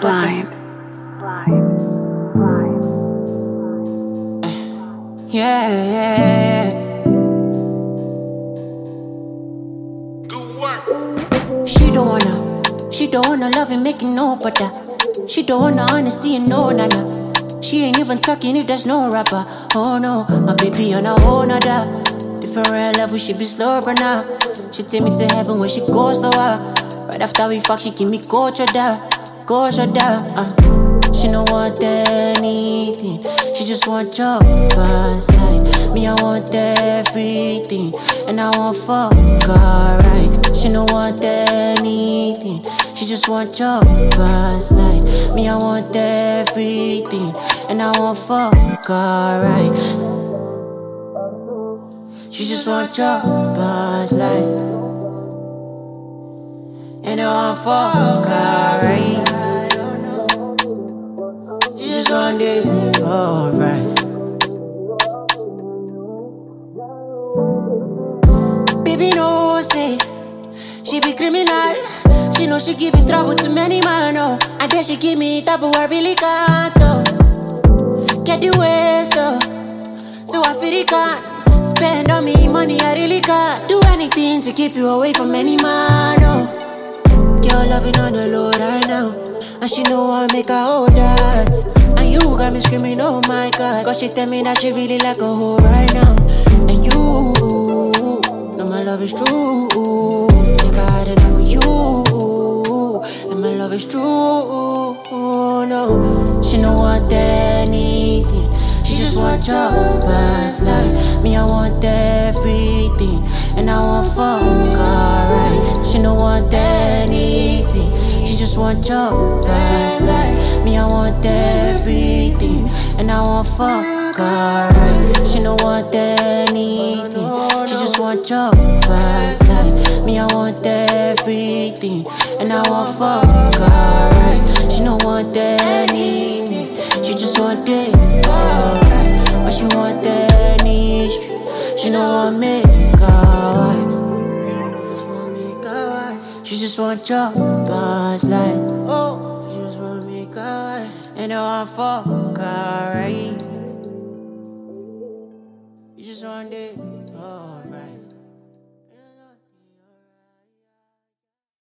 Blind. Yeah, yeah, yeah. She don't wanna love and make it no better. She don't wanna honesty and no nana. She ain't even talking if there's no rapper. Oh no, my baby on a whole nother. Different level, she be slower but now. She take me to heaven when she goes slower. Right after we fuck, she give me culture down. She don't want anything. She just want your pants like me. I want everything, and I want fuck alright. She don't want anything. She just want your pants like me. I want everything, and I want fuck alright. She just want your pants like, and I want fuck alright. Just one day, alright. Baby no say she be criminal. She know she giving trouble to many man, oh. And then she give me trouble I really can't, oh. Get the waste, oh. So I feel it can't spend on me money, I really can't do anything to keep you away from any man, oh. Girl loving on the low right now, and she know I make her hold that. And you got me screaming, oh my God, cause she tell me that she really like a hoe right now. And you know my love is true. Never had enough of you, and my love is true. No, she don't want anything. She just want your past life. Me, I want everything, and I want fuck alright. She don't want anything. She just want your past life. Me, I want everything, and I want fuck alright. She don't want anything. She just want your past life. Me, I want everything, and I want fuck alright. She don't want anything. She just want it alright. But she want any. She don't want me alright. She just want your past life. Oh, she just want me alright, and I want fuck alright. You just want it.